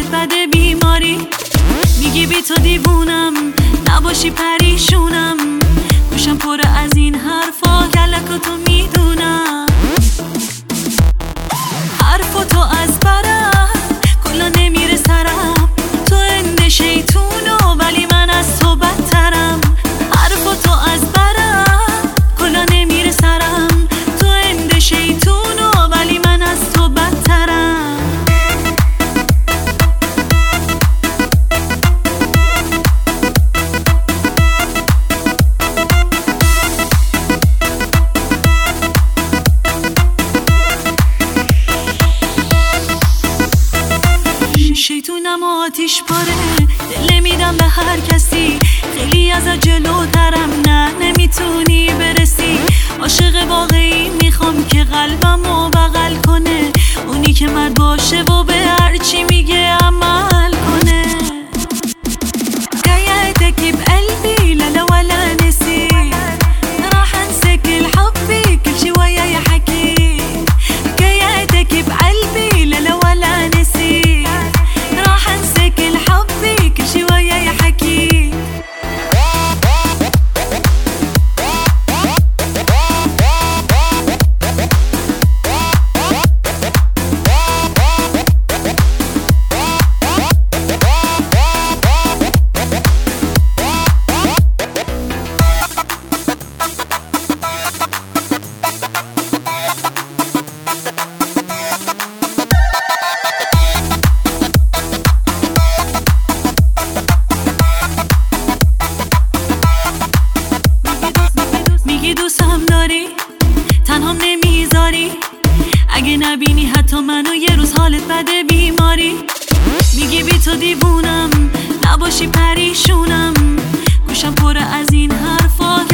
حالت بده بیماری. میگی بی تو دیوونم، نباشی پریشونم. گوشم پر از این حرفا، کلکاتو میدونم. حرفاتو از برم کلا نمیره سرم. تو اند شیطونو ولی من از تو بدترم. حرفاتو از برم کلا نمیره سرم. تو اند شیطونو ولی من از تو بدترم. شیطونم آتیش پاره، دل نمیدم به هر کسی. خیلی از جلوترم، نه نمیتونی برسی. عاشق واقعی میخوام که قلبمو بغل کنه، اونی که مرد باشه و به هر چی میگه عمل کنه. حكاياتك بقلبي لا ولا نسي، راح انسى كل حبي كل شي وياي حكي. حكاياتك بقلبي لا ولا نسي، راح انسى كل حبي كل شي وياي حكي. دوستم داری، تنهام نمیذاری. اگه نبینی حتی منو یه روز حالت بده بیماری. میگی بی تو دیوونم، نباشی پریشونم. گوشم پر از این حرفا،